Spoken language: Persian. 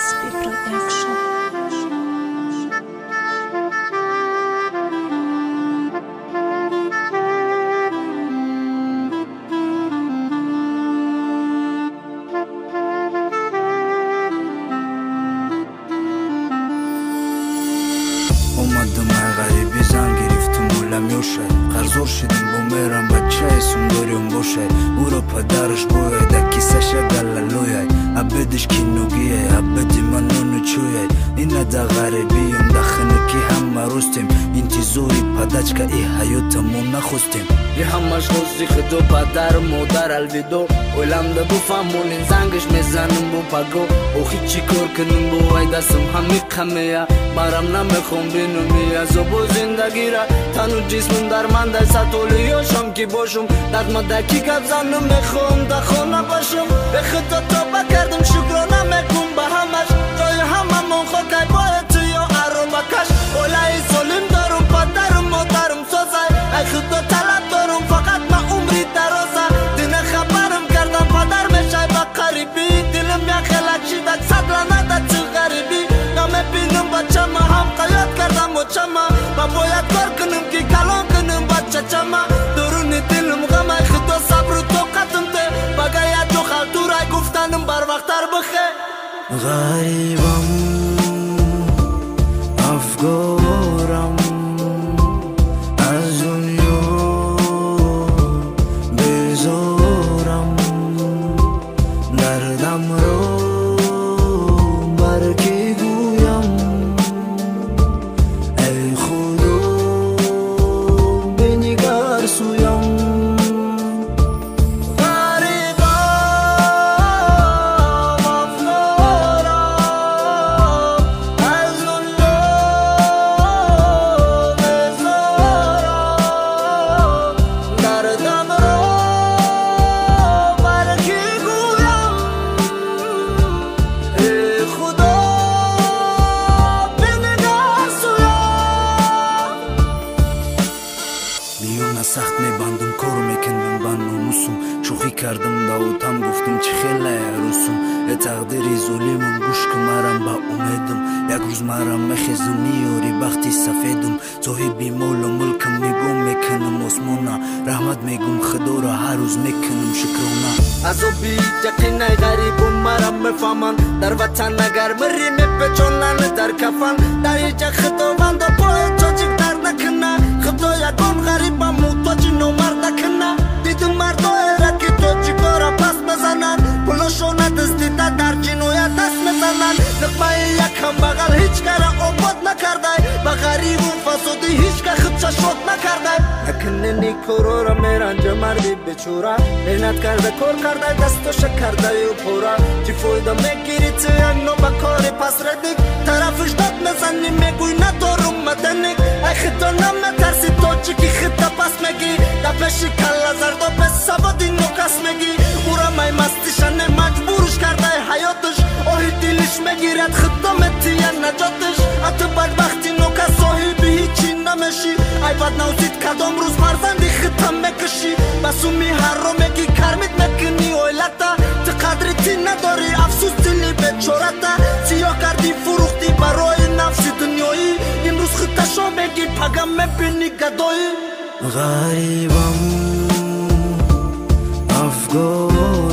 SP Production. اومدم غریبی زن گرفتم بولم یوشه قرضور شدیم با میرم بچه اسم داریم باشه او رو پدرش باید کیسش گلالویه عبدش کینوگیه عبدی منونو چویه اینه دا غریبیم دا خنکی همه روستیم انتظاری پدچکا ای حیاتمون نخوستیم یه همش روزی خدو پدر مادر الویدو اولم دا بفهمون این زنگش میزنم بو پاگو اوخی چی کار کنم بو وای دستم همی قمه برم نمیخوام بینم از بو زندگی را تنو جسمم در من در سطولی یاشم که باشم در ما دقیقت زنم میخوام در خانه باشم به خدا توبه کردم شکرانه میکنم به همش جای همه من خاکای باید تو یا عرو بکش اولای ظلم دارم پدرم مادرم سازای ای خدا طلب دارم فقط من عمری درازه دینه خبرم کردم پدر میشه با قریبی دلم یا خلق شدک صد لنده چه غریبی نمیبینم بچه ما هم قیاد کردم بچه ما و باید کار کنم که کلام کنم بچه چما درونی دلم غم ای خدا صبر و طاقتم ده بگاید جو خلطو رای گفتنم بر وقتر بخه غریبم افگارم از دنیا بزارم دردم رو برکی گویم ای خدا بنگر سویم سخت میبندم کار میکنم با ناموسم شوخی کردم داوتم گفتم چه خیلی عروسم ای تقدیری ظلمم گوش که مرم با امیدم یک روز مرم مخیزم میاری بختی سفیدم صاحبی مول و ملکم میگم میکنم آسمونا رحمت میگم خدا را هر روز میکنم شکرانه عذابی یقین ای غریبم مرم میفهمن در وطن اگر مری میپچونن در کفن در اینجا خداوند پای چاچک در نکنه خدا یکم غریبم موتاجی نومر نکنه دیدم مردای را که تو چی کارا پس بزنن پلوشونه دستیده در جنویا دست میزنن نقمه یکم بغل هیچ کاره آباد نکرده با غریب و فسادی هیچ که خودشا شد نکرده نکنه نیکورو را میرنجه مردی بچورا مهنت کرده کار کرده دستوش کرده و پورا چی فایده میگیری تو یک نو با کاری پس ردیک طرفش داد میزنی میگوی ندارم مدنیک ای خدا نمیترسی تو چی که خدا پس میگی دفشی کلا زردا به سوادی نوکس میگی او را مای مستیشنه مجبورش کرده حیاتش آهی دیلش میگیرد خدا متیه نجاتش اتو بدبختی نوکس صاحبی هیچی نمیشی ای بد نوزید کدام روز فرزندی خدا میکشی بس امی هر رو میگی کرمید میکنی اویلتا تو قدری تی نداری افسوس دلی بیچورتا سیاه کردی فروختی برای نفسی دنیایی امروز خودشو میگی پگم میبینی گدایی غریبم افگار